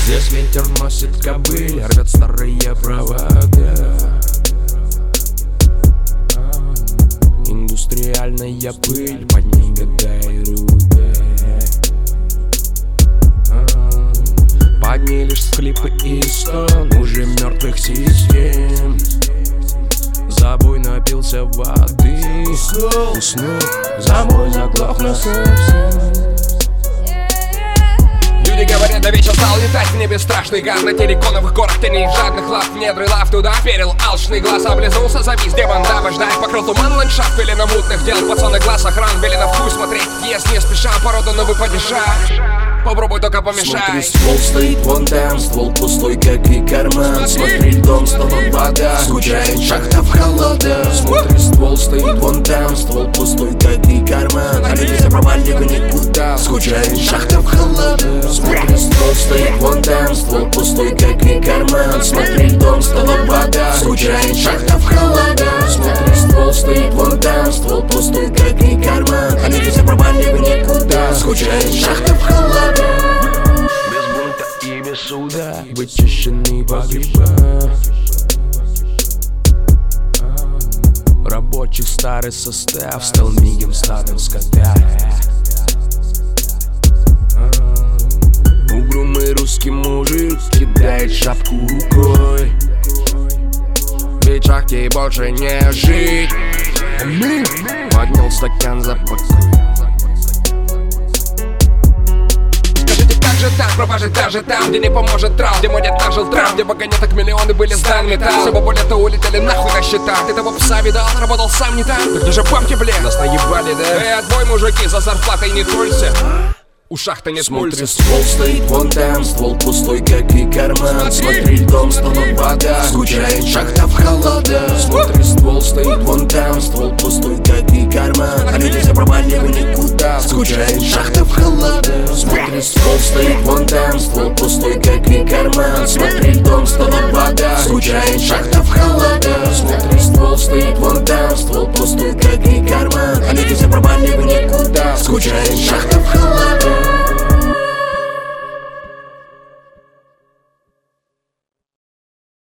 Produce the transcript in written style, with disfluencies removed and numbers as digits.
Здесь ветер носит кобыль, рвет старые провода. Индустриальная пыль, под ней года и руда. Под ней лишь схлипы и стон уже мертвых систем. Забой напился воды, уснул, забой заглох на совсем. Люди говорят, да вечер стал летать в небе страшный гад. На терриконовых горах теней жадных лав, недры лав туда перил алчный глаз. Облизнулся, завис, демон, дабы ждать. Покрыл туман ландшафт, велено мутных дел. Пацаны глаз охран, велено в путь смотреть. Ест не спеша, породу на выпадеша. Попробуй только помешай. Смотри, ствол стоит вон там, ствол пустой, как и карман. Смотри, дом стала вода, скучает шахта в холода. Смотри, ствол стоит вон там, ствол пустой, как и карман. А люди за провальника никуда, скучает шахта в холода. Смотри, ствол стоит вон там, ствол пустой, как и карман. Смотри, дом стала вода, скучает шахта в холода. Смотри, ствол стоит вон там, ствол пустой, как и карман. А люди за провальника никуда, скучает шахта в холода. Без бунта и без суда, вычищенный погреба. Рабочих старый состав стал мигом стадом скота. Угрюмый русский мужик кидает шапку рукой. Ведь шахте больше не жить. Поднял стакан за покой. Там, пропажи даже там, где не поможет трав, где мой дед нажил трав, где вагонеток миллионы были сдан металл. Все бабулеты улетели нахуй на счета. Ты того пса видал, работал сам не там. Так где же бабки, блин? Нас наебали, да? Отбой, мужики, за зарплатой не тулься. У шахты нет пульса. Смотри, ствол стоит вон там, ствол пустой, как и карман. Смотри, дом стала вода, скучает шахта в холода. Смотри, ствол стоит вон там, ствол пустой, как и карман. А люди за провальника никуда, скучает шахта в холода. Смотри, ствол стоит вон там, ствол пустой, как и карман. Смотри, дом стала вода, скучает шахта в холода. Смотри, ствол стоит вон там, ствол пустой, как и карман. А люди за провальника никуда, скучает шахта.